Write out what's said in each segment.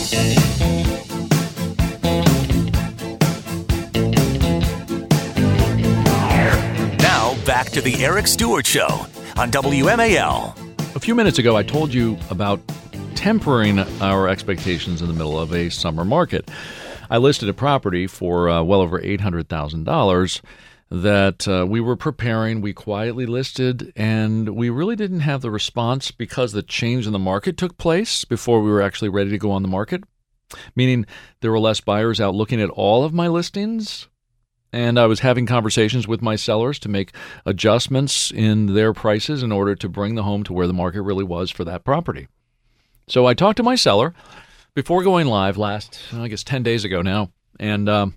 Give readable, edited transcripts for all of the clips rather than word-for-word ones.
Now, back to the Eric Stewart Show on WMAL. A few minutes ago, I told you about tempering our expectations in the middle of a summer market. I listed a property for well over $800,000 that we were preparing. We quietly listed, and we really didn't have the response because the change in the market took place before we were actually ready to go on the market, meaning there were less buyers out looking at all of my listings. And I was having conversations with my sellers to make adjustments in their prices in order to bring the home to where the market really was for that property. So I talked to my seller before going live last, 10 days ago now. And I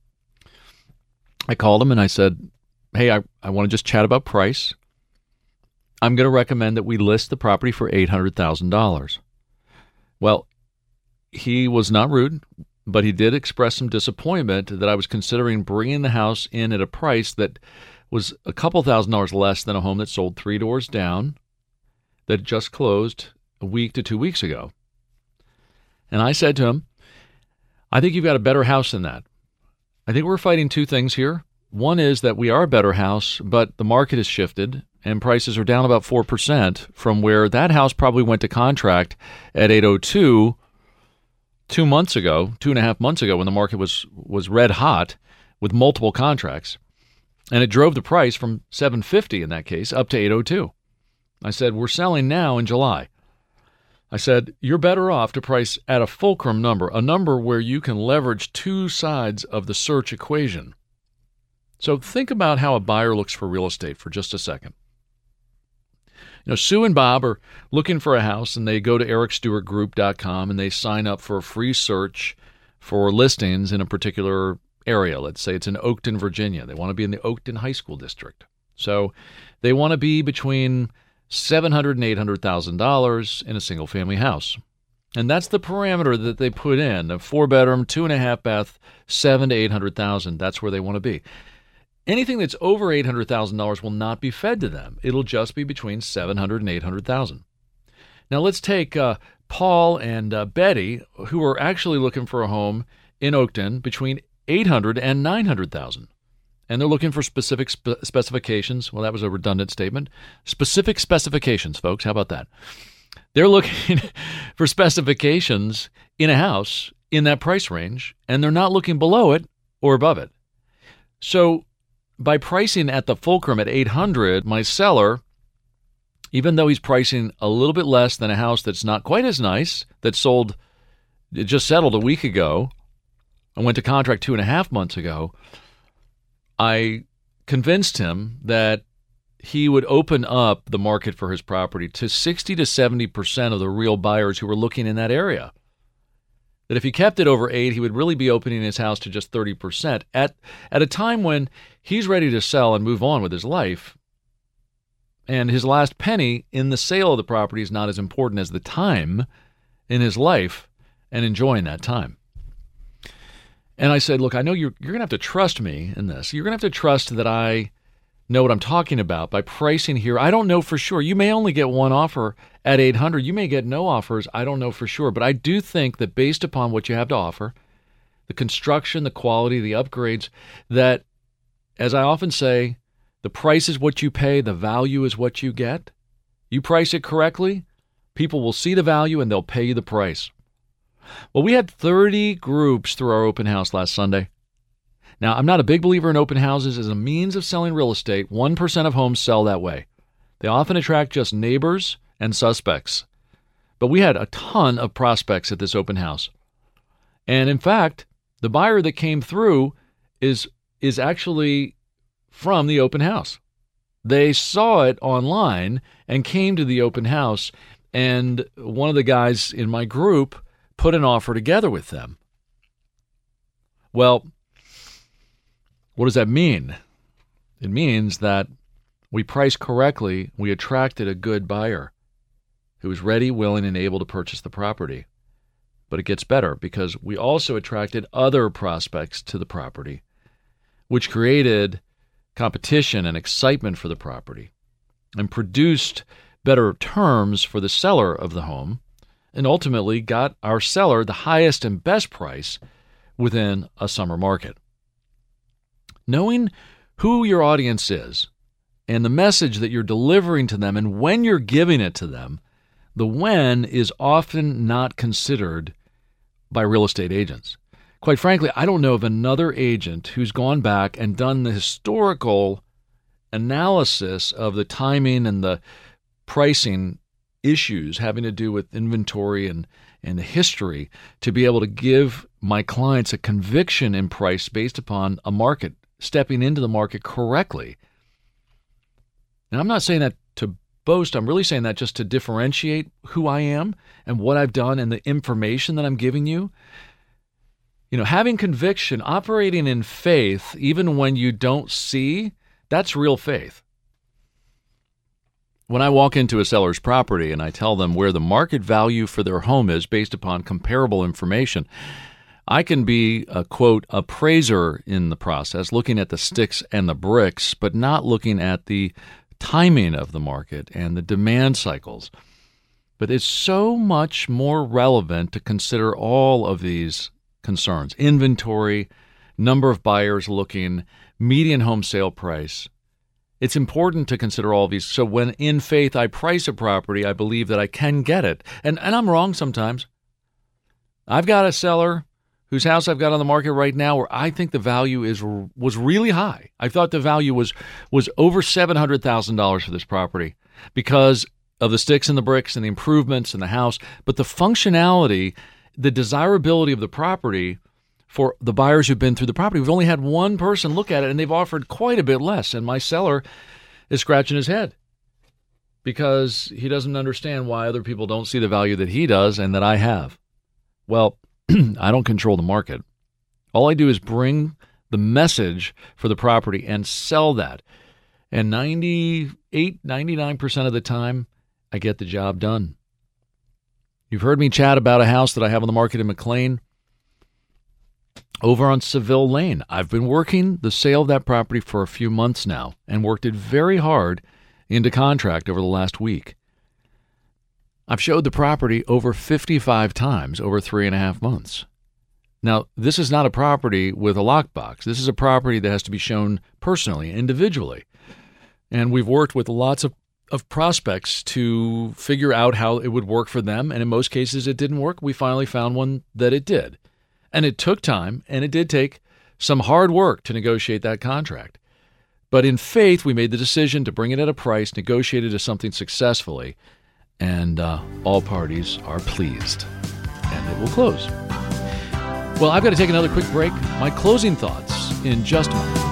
called him and I said, hey, I want to just chat about price. I'm going to recommend that we list the property for $800,000. Well, he was not rude, but he did express some disappointment that I was considering bringing the house in at a price that was a couple $1,000s less than a home that sold 3 doors down that just closed a week to 2 weeks ago. And I said to him, I think you've got a better house than that. I think we're fighting two things here. One is that we are a better house, but the market has shifted and prices are down about 4% from where that house probably went to contract at 802 2 months ago, 2.5 months ago, when the market was red hot with multiple contracts, and it drove the price from $750 in that case up to $802. I said, we're selling now in July. I said, you're better off to price at a fulcrum number, a number where you can leverage two sides of the search equation. So think about how a buyer looks for real estate for just a second. Sue and Bob are looking for a house, and they go to ericstewartgroup.com, and they sign up for a free search for listings in a particular area. Let's say it's in Oakton, Virginia. They want to be in the Oakton High School District. So they want to be between $700,000 and $800,000 in a single-family house. And that's the parameter that they put in, a 4-bedroom, 2.5 bath, $700,000 to $800,000. That's where they want to be. Anything that's over $800,000 will not be fed to them. It'll just be between $700,000 and $800,000. Now let's take Paul and Betty, who are actually looking for a home in Oakton between $800,000 and $900,000. And they're looking for specific specifications. Well, that was a redundant statement. Specific specifications, folks. How about that? They're looking for specifications in a house in that price range, and they're not looking below it or above it. So by pricing at the fulcrum at $800,000, my seller, even though he's pricing a little bit less than a house that's not quite as nice, that sold, it just settled a week ago and went to contract 2.5 months ago, I convinced him that he would open up the market for his property to 60 to 70% of the real buyers who were looking in that area. That if he kept it over 8, he would really be opening his house to just 30% at a time when he's ready to sell and move on with his life. And his last penny in the sale of the property is not as important as the time in his life and enjoying that time. And I said, look, I know you're going to have to trust me in this. You're going to have to trust that I know what I'm talking about by pricing here. I don't know for sure. You may only get one offer at $800,000. You may get no offers. I don't know for sure. But I do think that based upon what you have to offer, the construction, the quality, the upgrades, that, as I often say, the price is what you pay, the value is what you get. You price it correctly, people will see the value and they'll pay you the price. Well, we had 30 groups through our open house last Sunday. Now, I'm not a big believer in open houses as a means of selling real estate. 1% of homes sell that way. They often attract just neighbors and suspects. But we had a ton of prospects at this open house. And in fact, the buyer that came through is actually from the open house. They saw it online and came to the open house, and one of the guys in my group put an offer together with them. Well, what does that mean? It means that we priced correctly. We attracted a good buyer who was ready, willing, and able to purchase the property. But it gets better because we also attracted other prospects to the property, which created competition and excitement for the property and produced better terms for the seller of the home and ultimately got our seller the highest and best price within a summer market. Knowing who your audience is and the message that you're delivering to them and when you're giving it to them, the when is often not considered by real estate agents. Quite frankly, I don't know of another agent who's gone back and done the historical analysis of the timing and the pricing issues having to do with inventory and the history to be able to give my clients a conviction in price based upon a market, stepping into the market correctly. Now, I'm not saying that to boast. I'm really saying that just to differentiate who I am and what I've done and the information that I'm giving you. Having conviction, operating in faith, even when you don't see, that's real faith. When I walk into a seller's property and I tell them where the market value for their home is based upon comparable information, I can be a, quote, appraiser in the process, looking at the sticks and the bricks, but not looking at the timing of the market and the demand cycles. But it's so much more relevant to consider all of these concerns: inventory, number of buyers looking, median home sale price. It's important to consider all of these. So when in faith I price a property, I believe that I can get it. And I'm wrong sometimes. I've got a seller whose house I've got on the market right now where I think the value was really high. I thought the value was over $700,000 for this property because of the sticks and the bricks and the improvements in the house. But the functionality, the desirability of the property for the buyers who've been through the property, we've only had one person look at it, and they've offered quite a bit less. And my seller is scratching his head because he doesn't understand why other people don't see the value that he does and that I have. Well, I don't control the market. All I do is bring the message for the property and sell that. And 99% of the time, I get the job done. You've heard me chat about a house that I have on the market in McLean over on Seville Lane. I've been working the sale of that property for a few months now and worked it very hard into contract over the last week. I've showed the property over 55 times over 3.5 months. Now, this is not a property with a lockbox. This is a property that has to be shown personally, individually. And we've worked with lots of prospects to figure out how it would work for them. And in most cases, it didn't work. We finally found one that it did. And it took time, and it did take some hard work to negotiate that contract. But in faith, we made the decision to bring it at a price, negotiate it to something successfully, and all parties are pleased. And it will close. Well, I've got to take another quick break. My closing thoughts in just a moment.